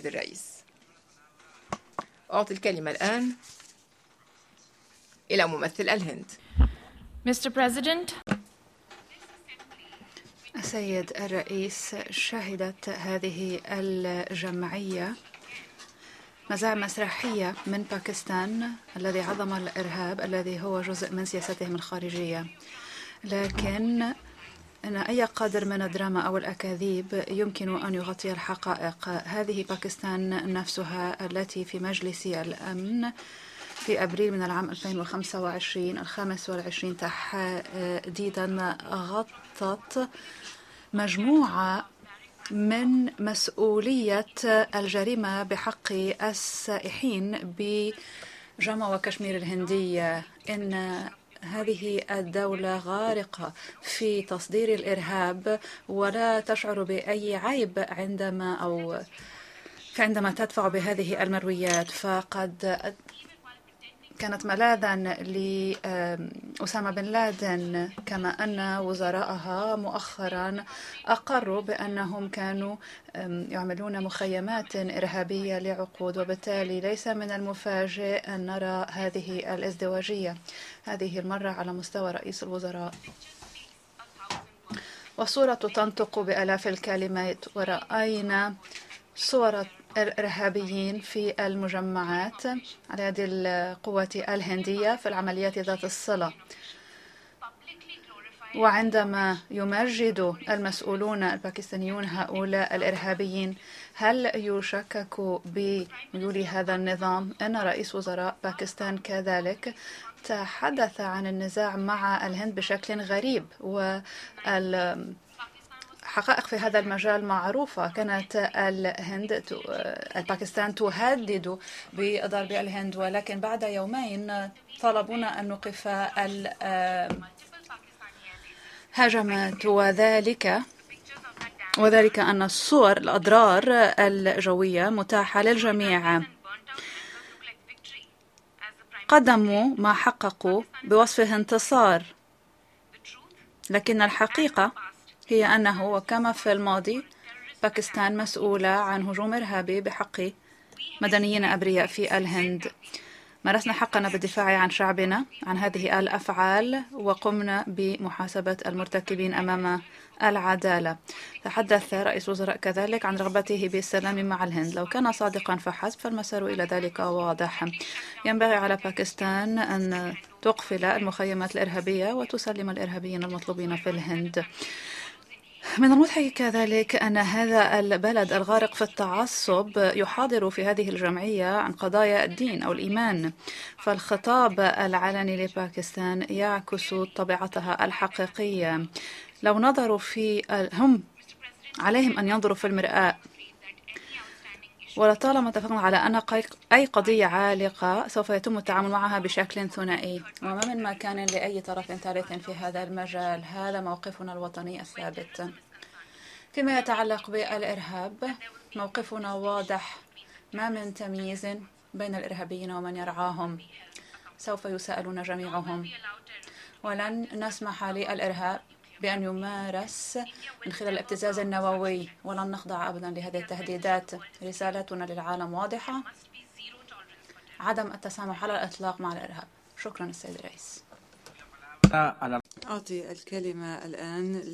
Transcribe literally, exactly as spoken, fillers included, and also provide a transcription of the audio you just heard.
السيد الرئيس. أعطي الكلمة الآن إلى ممثل الهند. Mister President. السيد الرئيس، شهدت هذه الجمعية مزاع مسرحية من باكستان الذي عظم الإرهاب الذي هو جزء من سياستهم الخارجية، لكن أن أي قدر من الدراما أو الأكاذيب يمكن أن يغطي الحقائق. هذه باكستان نفسها التي في مجلس الأمن في أبريل من العام ألفين وخمسة وعشرين الخامس والعشرين تحديدا غطت مجموعة من مسؤولية الجريمة بحق السائحين بجمو وكشمير الهندية. إن هذه الدولة غارقة في تصدير الإرهاب ولا تشعر بأي عيب عندما أو عندما تدفع بهذه المرويات. فقد كانت ملاذا لأسامة بن لادن، كما أن وزراءها مؤخرا أقروا بأنهم كانوا يعملون مخيمات إرهابية لعقود، وبالتالي ليس من المفاجئ أن نرى هذه الازدواجية هذه المرة على مستوى رئيس الوزراء. والصورة تنطق بآلاف الكلمات، ورأينا صور الإرهابيين في المجمعات على يد القوات الهندية في العمليات ذات الصلة. وعندما يمجد المسؤولون الباكستانيون هؤلاء الإرهابيين، هل يشكك بميول هذا النظام؟ أن رئيس وزراء باكستان كذلك تحدث عن النزاع مع الهند بشكل غريب، وال حقائق في هذا المجال معروفة. كانت الهند الباكستان تهدد بضرب الهند، ولكن بعد يومين طلبونا أن نوقف الهجمات، وذلك وذلك أن الصور الأضرار الجوية متاحة للجميع. قدموا ما حققوا بوصفه انتصار، لكن الحقيقة هي أنه وكما في الماضي باكستان مسؤولة عن هجوم إرهابي بحق مدنيين أبرياء في الهند. مارسنا حقنا بالدفاع عن شعبنا عن هذه الأفعال، وقمنا بمحاسبة المرتكبين أمام العدالة. تحدث رئيس الوزراء كذلك عن رغبته بالسلام مع الهند. لو كان صادقا فحسب فالمسار إلى ذلك واضح. ينبغي على باكستان أن تقفل المخيمات الإرهابية وتسلم الإرهابيين المطلوبين في الهند. من المضحك كذلك أن هذا البلد الغارق في التعصب يحاضر في هذه الجمعية عن قضايا الدين أو الإيمان، فالخطاب العلني لباكستان يعكس طبيعتها الحقيقية. لو نظروا في هم عليهم أن ينظروا في المرآة، ولطالما اتفقنا على أن أي قضية عالقة سوف يتم التعامل معها بشكل ثنائي، وما من مكان لأي طرف ثالث في هذا المجال. هذا موقفنا الوطني الثابت. فيما يتعلق بالإرهاب موقفنا واضح، ما من تمييز بين الإرهابيين ومن يرعاهم. سوف يسألون جميعهم، ولن نسمح للإرهاب بأن يمارس من خلال الابتزاز النووي، ولن نخضع أبدا لهذه التهديدات. رسالتنا للعالم واضحة: عدم التسامح على الإطلاق مع الإرهاب. شكرا السيد الرئيس. أعطي الكلمة الآن